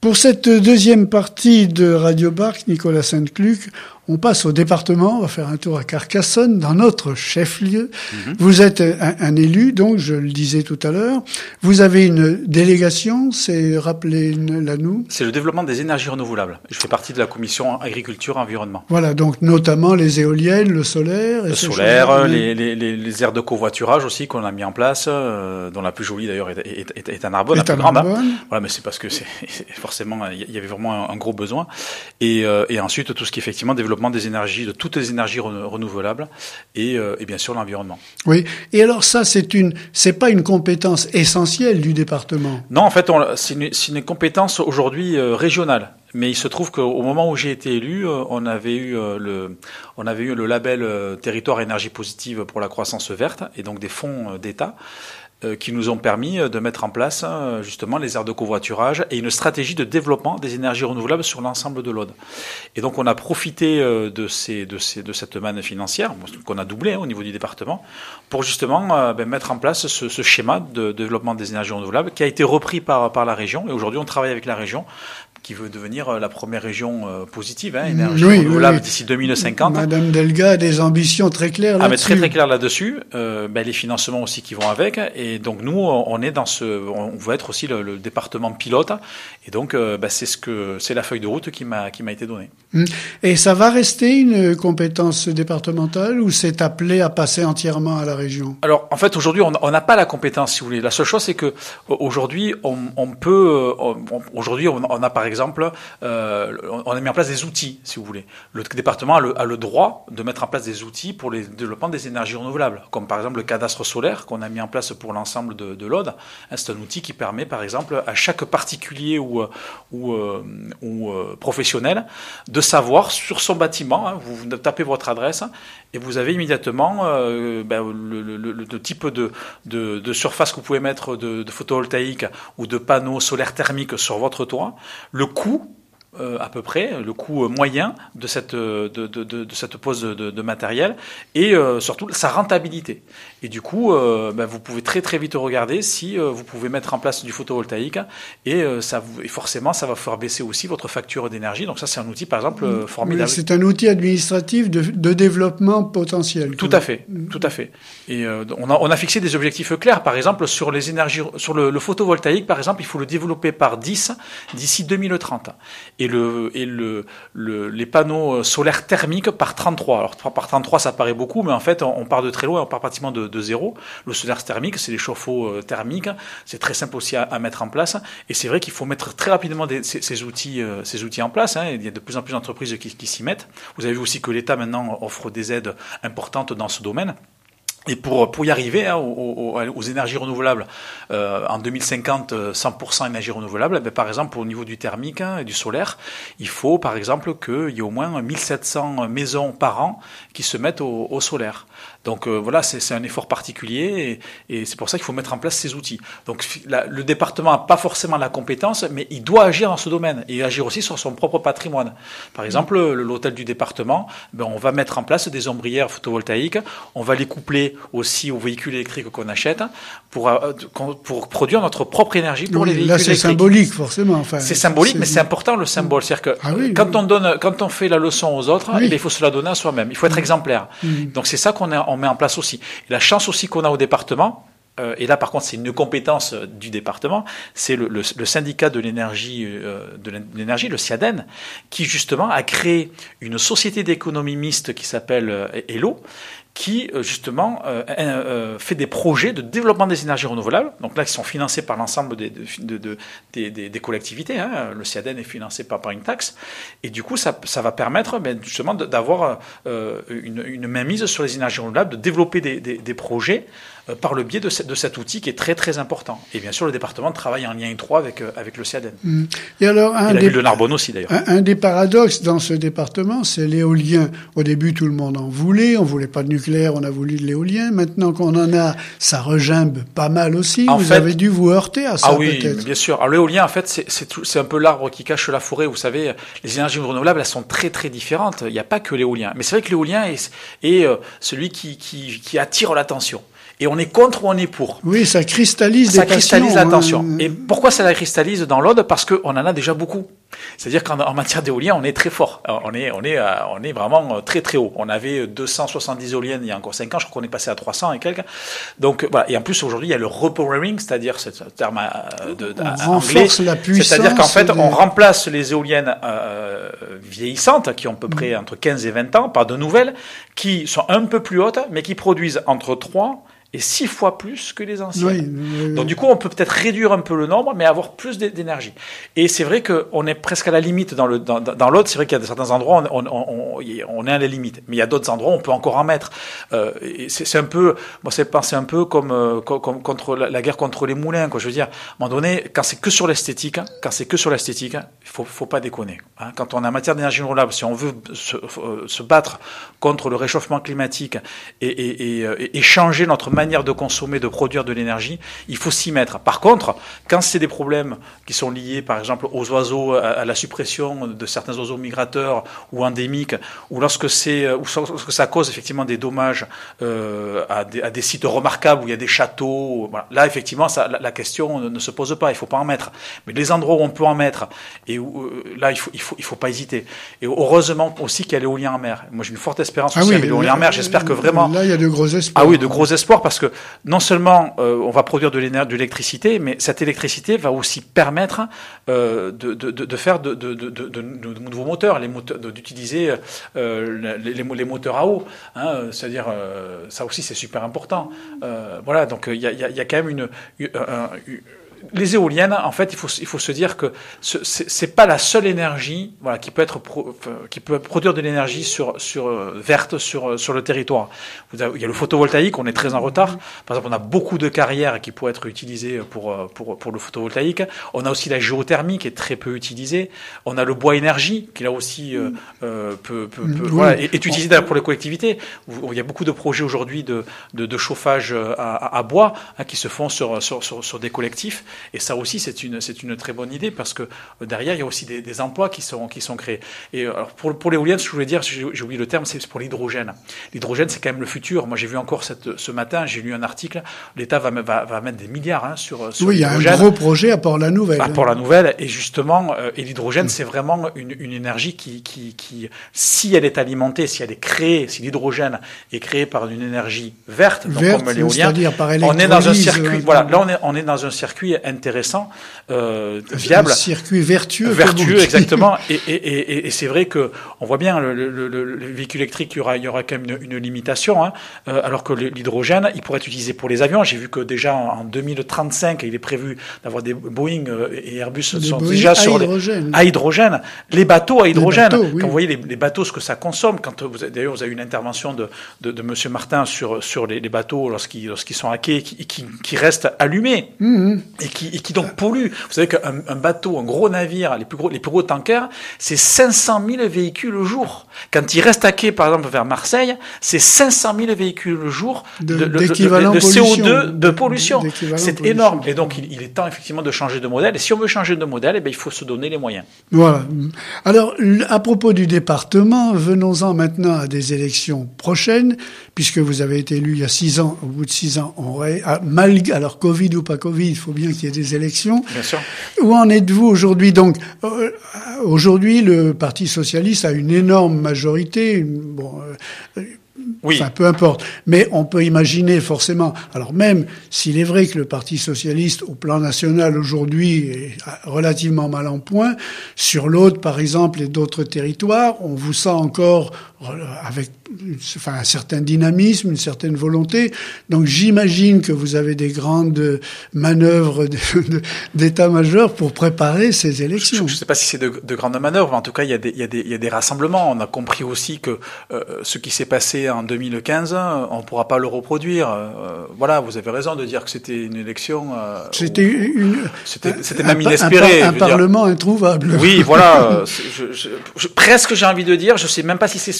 Pour cette deuxième partie de Radio Barque, Nicolas Sainte-Cluc, on passe au département, on va faire un tour à Carcassonne, dans notre chef-lieu. Vous êtes un élu, donc je le disais tout à l'heure. Vous avez une délégation, rappelez-la nous. C'est le développement des énergies renouvelables. Je fais partie de la commission agriculture-environnement. Voilà, donc notamment les éoliennes, le solaire. Le solaire, les aires de covoiturage aussi qu'on a mis en place, dont la plus jolie d'ailleurs est à Narbonne, la plus grande. Voilà, mais c'est parce que forcément, il y avait vraiment un gros besoin. Et ensuite, tout ce qui est effectivement développement des énergies, de toutes les énergies renouvelables et bien sûr l'environnement. Oui. Et alors ça, c'est pas une compétence essentielle du département. Non, en fait, c'est une compétence aujourd'hui régionale. Mais il se trouve qu'au moment où j'ai été élu, on avait eu le label territoire énergie positive pour la croissance verte et donc des fonds d'État qui nous ont permis de mettre en place justement les aires de covoiturage et une stratégie de développement des énergies renouvelables sur l'ensemble de l'Aude. Et donc on a profité de cette manne financière qu'on a doublé au niveau du département pour justement mettre en place ce schéma de développement des énergies renouvelables qui a été repris par la région. Et aujourd'hui on travaille avec la région qui veut devenir la première région positive, énergie renouvelable d'ici 2050. Madame Delga a des ambitions très claires là-dessus. Mais très très claires là-dessus. Les financements aussi qui vont avec. Et donc nous, on est on veut être aussi le département pilote. Et donc c'est la feuille de route qui m'a été donnée. Et ça va rester une compétence départementale ou c'est appelé à passer entièrement à la région? Alors en fait aujourd'hui, on n'a pas la compétence, si vous voulez. La seule chose c'est que aujourd'hui, aujourd'hui on a par exemple, on a mis en place des outils, si vous voulez. Le département a le droit de mettre en place des outils pour le développement des énergies renouvelables, comme par exemple le cadastre solaire qu'on a mis en place pour l'ensemble de l'Aude. C'est un outil qui permet, par exemple, à chaque particulier ou professionnel de savoir sur son bâtiment, vous tapez votre adresse et vous avez immédiatement le type de surface que vous pouvez mettre de photovoltaïque ou de panneaux solaires thermiques sur votre toit, le coût à peu près, le coût moyen de cette pose de matériel et surtout sa rentabilité. Et du coup, vous pouvez très très vite regarder si vous pouvez mettre en place du photovoltaïque et forcément ça va faire baisser aussi votre facture d'énergie. Donc ça c'est un outil par exemple formidable. Oui, c'est un outil administratif de développement potentiel. Tout à fait. Et on a fixé des objectifs clairs. Par exemple sur les énergies, sur le photovoltaïque par exemple, il faut le développer par 10 d'ici 2030. Et les panneaux solaires thermiques par 33. Alors par 33 ça paraît beaucoup, mais en fait on part de très loin, on part pratiquement de zéro. Le solaire thermique, c'est les chauffe-eau thermiques, c'est très simple aussi à mettre en place. Et c'est vrai qu'il faut mettre très rapidement ces outils en place. Il y a de plus en plus d'entreprises qui s'y mettent. Vous avez vu aussi que l'État maintenant offre des aides importantes dans ce domaine. Et pour y arriver aux énergies renouvelables, en 2050, 100% énergie renouvelable, par exemple au niveau du thermique et du solaire, il faut par exemple qu'il y ait au moins 1700 maisons par an qui se mettent au solaire. Donc voilà, c'est un effort particulier et c'est pour ça qu'il faut mettre en place ces outils. Donc le département n'a pas forcément la compétence, mais il doit agir dans ce domaine et agir aussi sur son propre patrimoine. Par exemple, l'hôtel du département, on va mettre en place des ombrières photovoltaïques, on va les coupler aussi aux véhicules électriques qu'on achète pour produire notre propre énergie pour les véhicules électriques. Là, c'est symbolique, forcément. Enfin, c'est symbolique, mais c'est important le symbole. C'est-à-dire que quand on fait la leçon aux autres, il faut se la donner à soi-même. Il faut être exemplaire. Donc c'est ça qu'on met en place aussi. Et la chance aussi qu'on a au département, et là par contre c'est une compétence du département, c'est le syndicat de l'énergie, le SIADEN, qui justement a créé une société d'économie mixte qui s'appelle ELO, qui justement fait des projets de développement des énergies renouvelables, donc là qui sont financés par l'ensemble des collectivités. Le SIADEN est financé par une taxe, et du coup ça va permettre justement d'avoir une mainmise sur les énergies renouvelables, de développer des projets par le biais de cet outil qui est très très important. Et bien sûr le département travaille en lien étroit avec le SIADEN. Et alors la ville de Narbonne aussi d'ailleurs. Un des paradoxes dans ce département, c'est l'éolien. Au début tout le monde en voulait, on voulait pas de nucléaire, on a voulu de l'éolien. Maintenant qu'on en a, ça regimbe pas mal aussi. Vous avez dû vous heurter à ça, peut-être. Ah oui, bien sûr. Alors l'éolien, en fait, c'est un peu l'arbre qui cache la forêt. Vous savez, les énergies renouvelables, elles sont très très différentes. Il n'y a pas que l'éolien. Mais c'est vrai que l'éolien est celui qui attire l'attention. et on est contre ou on est pour. Oui, ça cristallise des passions. Ça cristallise l'attention. Et pourquoi ça la cristallise dans l'Aude? Parce qu'on en a déjà beaucoup. C'est-à-dire qu'en matière d'éolien, on est très fort. On est vraiment très très haut. On avait 270 éoliennes il y a encore 5 ans. Je crois qu'on est passé à 300 et quelques. Donc voilà. Et en plus aujourd'hui, il y a le repowering, c'est-à-dire ce terme on renforce la puissance. C'est-à-dire qu'en fait, on remplace les éoliennes vieillissantes, qui ont à peu près entre 15 et 20 ans, par de nouvelles qui sont un peu plus hautes, mais qui produisent entre 3 et 6 fois plus que les anciennes. Donc du coup, on peut peut-être réduire un peu le nombre, mais avoir plus d'énergie. Et c'est vrai qu'on est presque à la limite dans l'autre. C'est vrai qu'il y a certains endroits, on est à la limite. Mais il y a d'autres endroits, on peut encore en mettre. C'est un peu, moi, c'est penser un peu comme contre la guerre contre les moulins, quoi. Je veux dire, à un moment donné, quand c'est que sur l'esthétique, il faut pas déconner. Hein. Quand on est en matière d'énergie renouvelable, si on veut se battre contre le réchauffement climatique et changer notre manière de consommer, de produire de l'énergie, il faut s'y mettre. Par contre, quand c'est des problèmes qui sont liés, par exemple, aux oiseaux, à la suppression de certains oiseaux migrateurs ou endémiques, ou lorsque ça cause effectivement des dommages à des sites remarquables où il y a des châteaux, voilà. Là, effectivement, la question ne se pose pas. Il faut pas en mettre. Mais les endroits où on peut en mettre, et où, là, il faut pas hésiter. Et heureusement aussi qu'il y a l'éolien en mer. Moi, j'ai une forte espérance aussi avec l'éolien en mer. J'espère que vraiment. Là, il y a de gros espoirs. Ah oui, de gros espoirs. Parce que non seulement on va produire de l'électricité, mais cette électricité va aussi permettre de faire de nouveaux moteurs, d'utiliser les moteurs à eau. Hein, c'est-à-dire, ça aussi c'est super important. Voilà, donc il y a quand même les éoliennes, en fait, il faut se dire que c'est pas la seule énergie, voilà, qui peut produire de l'énergie verte sur le territoire. Il y a le photovoltaïque, on est très en retard. Par exemple, on a beaucoup de carrières qui pourraient être utilisées pour le photovoltaïque. On a aussi la géothermie qui est très peu utilisée. On a le bois énergie qui là aussi voilà, est utilisé d'ailleurs pour les collectivités. Il y a beaucoup de projets aujourd'hui de chauffage à bois, hein, qui se font sur des collectifs. Et ça aussi, c'est une très bonne idée parce que derrière, il y a aussi des emplois qui sont créés. Et alors pour l'éolienne, ce que je voulais dire, j'ai oublié le terme, c'est pour l'hydrogène. L'hydrogène, c'est quand même le futur. Moi, j'ai vu encore ce matin, j'ai lu un article, l'État va mettre des milliards sur oui, il y a un gros projet à Port-la-Nouvelle. À Port-la-Nouvelle, et justement, l'hydrogène, c'est vraiment une énergie qui, si elle est alimentée, si l'hydrogène est créé par une énergie verte, donc comme l'éolien, on est dans un circuit. Voilà, là on est dans un circuit intéressant, viable, un circuit vertueux, exactement. Et c'est vrai que on voit bien le véhicule électrique, il y aura quand même une limitation, hein, alors que l'hydrogène, il pourrait être utilisé pour les avions. J'ai vu que déjà en 2035, il est prévu d'avoir des Boeing et Airbus sont déjà à hydrogène. Les bateaux à hydrogène. Oui. Quand vous voyez les bateaux, ce que ça consomme. D'ailleurs, vous avez eu une intervention de Monsieur Martin sur les bateaux lorsqu'ils sont à quai, qui restent allumés. Et qui donc polluent. Vous savez qu'un bateau, un gros navire, les plus gros tankers, c'est 500 000 véhicules au jour. Quand il reste à quai, par exemple, vers Marseille, c'est 500 000 véhicules au jour de CO2 de pollution. C'est énorme. Et donc, il est temps, effectivement, de changer de modèle. Et si on veut changer de modèle, il faut se donner les moyens. Voilà. Alors, à propos du département, venons-en maintenant à des élections prochaines, puisque vous avez été élu il y a 6 ans. Au bout de 6 ans, alors Covid ou pas Covid, il faut bien qu'il y ait des élections. Bien sûr. Où en êtes-vous aujourd'hui? Donc, aujourd'hui, le Parti socialiste a une énorme majorité. Oui. Enfin, peu importe. Mais on peut imaginer forcément. Alors même s'il est vrai que le Parti socialiste, au plan national aujourd'hui, est relativement mal en point, sur l'autre, par exemple, et d'autres territoires, on vous sent encore avec un certain dynamisme, une certaine volonté. Donc j'imagine que vous avez des grandes manœuvres d'état-major pour préparer ces élections. Je ne sais pas si c'est de grandes manœuvres, mais en tout cas il y a des rassemblements. On a compris aussi que ce qui s'est passé en 2015, on ne pourra pas le reproduire. Voilà, vous avez raison de dire que c'était une élection. C'était même inespéré. Un parlement introuvable. Oui, voilà. Presque j'ai envie de dire, je ne sais même pas si c'est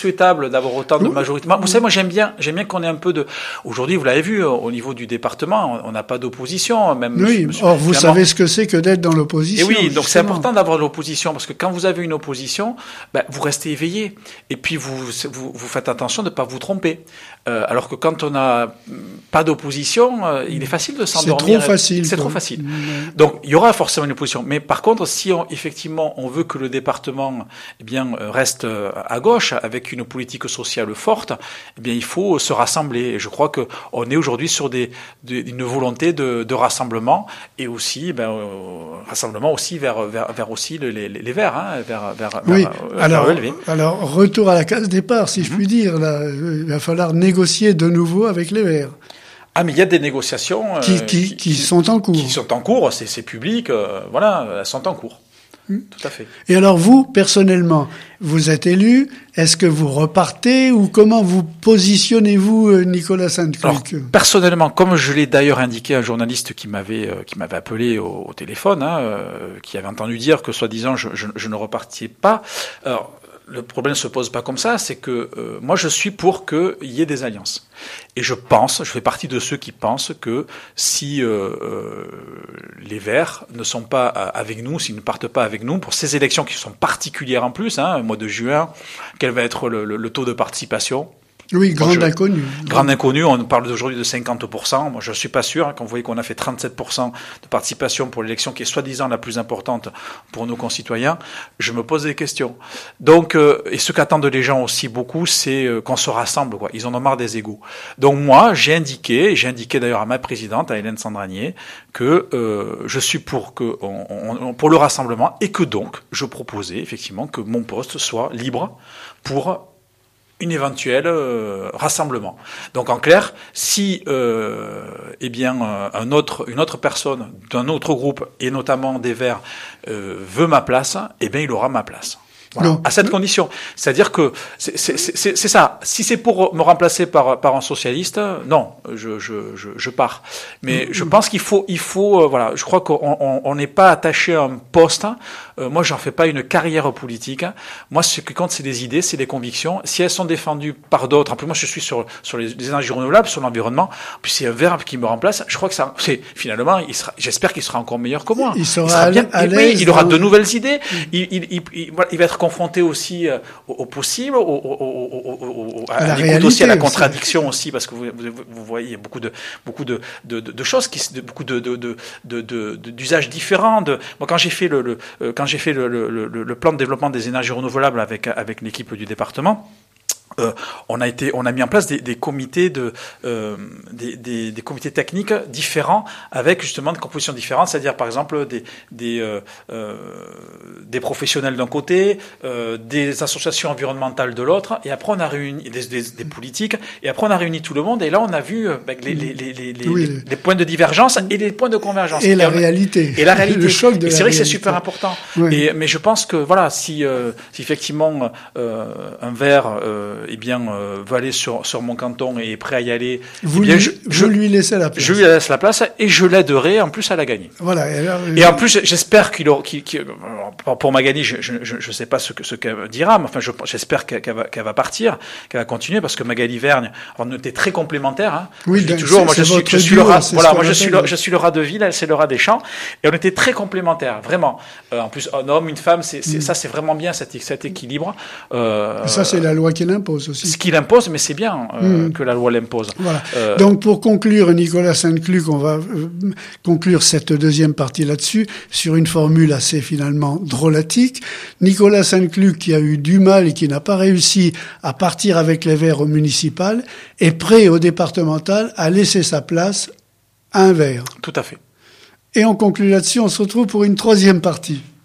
souhaitable d'avoir autant de majorité. Vous savez, moi j'aime bien qu'on ait un peu de. Aujourd'hui, vous l'avez vu, au niveau du département, on n'a pas d'opposition, même. Oui. Or, vous savez ce que c'est que d'être dans l'opposition. Et oui, donc c'est important d'avoir l'opposition, parce que quand vous avez une opposition, vous restez éveillé, et puis vous faites attention de ne pas vous tromper. Alors que quand on n'a pas d'opposition, il est facile de s'endormir. C'est trop facile. Donc il y aura forcément une opposition. Mais par contre, si effectivement on veut que le département reste à gauche, avec une politique sociale forte, il faut se rassembler. Et je crois qu'on est aujourd'hui sur une volonté de rassemblement, et aussi rassemblement aussi vers aussi les Verts, vers alors retour à la case départ, si je puis dire. Là, il va falloir négocier de nouveau avec les Verts. Ah, mais il y a des négociations qui sont en cours. Qui sont en cours, c'est public, elles sont en cours. Tout à fait. Et alors vous, personnellement, vous êtes élu, est-ce que vous repartez ou comment vous positionnez-vous, Nicolas Sainte-Cluc ? Personnellement, comme je l'ai d'ailleurs indiqué à un journaliste qui m'avait appelé au téléphone, qui avait entendu dire que soi-disant je ne repartais pas. Alors, le problème ne se pose pas comme ça, c'est que moi je suis pour qu'il y ait des alliances. Et je fais partie de ceux qui pensent que si les Verts ne sont pas avec nous, s'ils ne partent pas avec nous, pour ces élections qui sont particulières en plus, au mois de juin, quel va être le taux de participation ? Oui, grande inconnue. Grande inconnue, on parle aujourd'hui de 50%. Moi, je suis pas sûr. Quand vous voyez qu'on a fait 37% de participation pour l'élection qui est soi-disant la plus importante pour nos concitoyens, je me pose des questions. Donc, et ce qu'attendent les gens aussi beaucoup, c'est qu'on se rassemble, quoi. Ils en ont marre des égos. Donc moi, j'ai indiqué d'ailleurs à ma présidente, à Hélène Sandranier, que je suis pour le rassemblement, et que donc je proposais effectivement que mon poste soit libre pour une éventuelle rassemblement. Donc en clair, si une autre personne d'un autre groupe, et notamment des Verts, veut ma place, il aura ma place. Voilà, à cette condition. C'est-à-dire que c'est ça. Si c'est pour me remplacer par un socialiste, non, je pars. Mais je pense qu'il faut je crois qu'on n'est pas attaché à un poste. Moi, j'en fais pas une carrière politique. Moi, ce qui compte, c'est des idées, c'est des convictions. Si elles sont défendues par d'autres, en plus, moi, je suis sur les énergies renouvelables, sur l'environnement. Puis c'est un Vert qui me remplace. Je crois que finalement, j'espère qu'il sera encore meilleur que moi. Il sera bien à l'aise. Oui, il aura de nouvelles idées. Il va être confronté aussi au possible, à l'écoute aussi, à la contradiction aussi, parce que vous voyez beaucoup de choses, beaucoup d'usages différents. Moi, quand j'ai fait le plan de développement des énergies renouvelables avec l'équipe du département, on a mis en place des comités des comités techniques différents, avec justement des compositions différentes, c'est-à-dire par exemple des professionnels d'un côté, des associations environnementales de l'autre, et après on a réuni des politiques, et après on a réuni tout le monde, et là on a vu les points de divergence et les points de convergence et la réalité, le choc de la réalité. C'est vrai que c'est super important. Oui. Mais je pense que voilà, si effectivement un Vert veut aller sur mon canton et est prêt à y aller, vous lui laissez la place. Je lui laisse la place, et je l'aiderai en plus à la gagner. Voilà. Et en plus, j'espère pour Magali, je sais pas ce qu'elle dira, mais enfin, j'espère qu'elle va partir, qu'elle va continuer, parce que Magali Vergne, on était très complémentaires, hein. Oui, je dis toujours, moi, je suis le rat, voilà, moi, je suis le rat de ville, elle, c'est le rat des champs, et on était très complémentaires, vraiment. En plus, un homme, une femme, ça, c'est vraiment bien, cet équilibre. Ça, c'est la loi qui l'impose aussi. Ce qu'il impose, mais c'est bien que la loi l'impose. Voilà. Donc, pour conclure, Nicolas Sainte-Cluc, on va conclure cette deuxième partie là-dessus, sur une formule assez finalement drôlatique. Nicolas Sainte-Cluc, qui a eu du mal et qui n'a pas réussi à partir avec les Verts au municipal, est prêt au départemental à laisser sa place à un Vert. Tout à fait. Et on conclut là-dessus, on se retrouve pour une troisième partie.